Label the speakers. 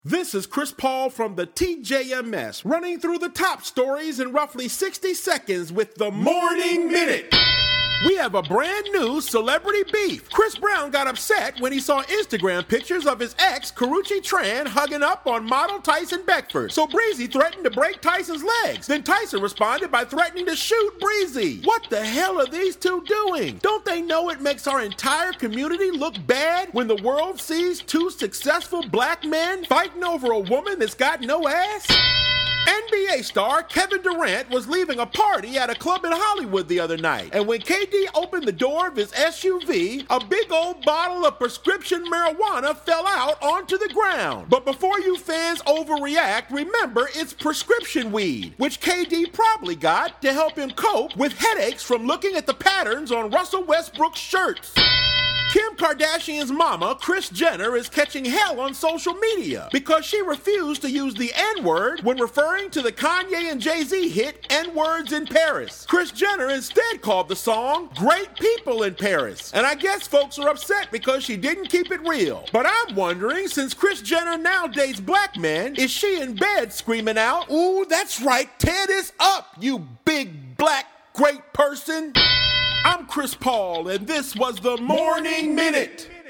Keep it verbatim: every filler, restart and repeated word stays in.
Speaker 1: This is Chris Paul from the T J M S, running through the top stories in roughly sixty seconds with the Morning Minute. We have a brand new celebrity beef. Chris Brown got upset when he saw Instagram pictures of his ex, Karrueche Tran, hugging up on model Tyson Beckford. So Breezy threatened to break Tyson's legs. Then Tyson responded by threatening to shoot Breezy. What the hell are these two doing? Don't they know it makes our entire community look bad when the world sees two successful black men fighting over a woman that's got no ass? N B A star Kevin Durant was leaving a party at a club in Hollywood the other night, and when K D opened the door of his S U V, a big old bottle of prescription marijuana fell out onto the ground. But before you fans overreact, remember it's prescription weed, which K D probably got to help him cope with headaches from looking at the patterns on Russell Westbrook's shirts. Kim Kardashian's mama, Kris Jenner, is catching hell on social media because she refused to use the N-word when referring to the Kanye and Jay-Z hit N-Words in Paris. Kris Jenner instead called the song Great People in Paris. And I guess folks are upset because she didn't keep it real. But I'm wondering, since Kris Jenner now dates black men, is she in bed screaming out, "Ooh, that's right, Ted is up, you big black great person"? I'm Chris Paul, and this was the Morning Minute.